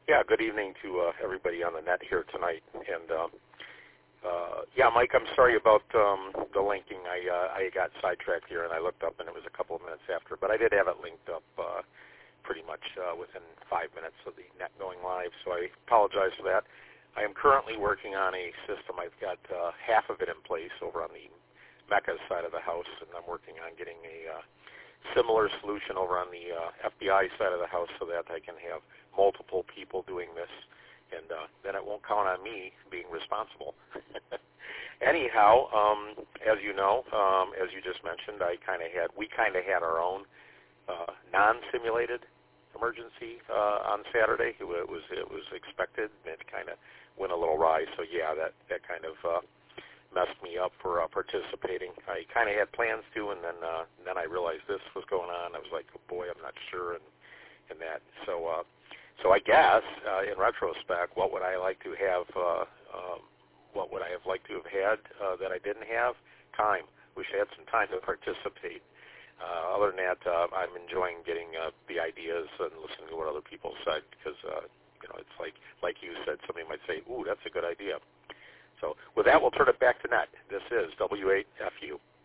Yeah, good evening to everybody on the net here tonight. And yeah, Mike, I'm sorry about the linking. I got sidetracked here, and I looked up, and it was a couple of minutes after. But I did have it linked up pretty much within 5 minutes of the net going live, so I apologize for that. I am currently working on a system. I've got half of it in place over on the Mecca side of the house, and I'm working on getting a similar solution over on the FBI side of the house so that I can have multiple people doing this, and then it won't count on me being responsible. Anyhow, as you know, as you just mentioned, we kind of had our own non-simulated emergency on Saturday. It was expected, and it kind of went a little awry. So yeah, that kind of messed me up for participating. I kind of had plans to, and then I realized this was going on. I was like, oh boy, I'm not sure, and that. So I guess in retrospect, what would I like to have? What would I have liked to have had that I didn't have? Time. Wish I had some time to participate. Other than that, I'm enjoying getting the ideas and listening to what other people said because it's like you said, somebody might say, "Ooh, that's a good idea." So with that, we'll turn it back to Ned. This is W8FU.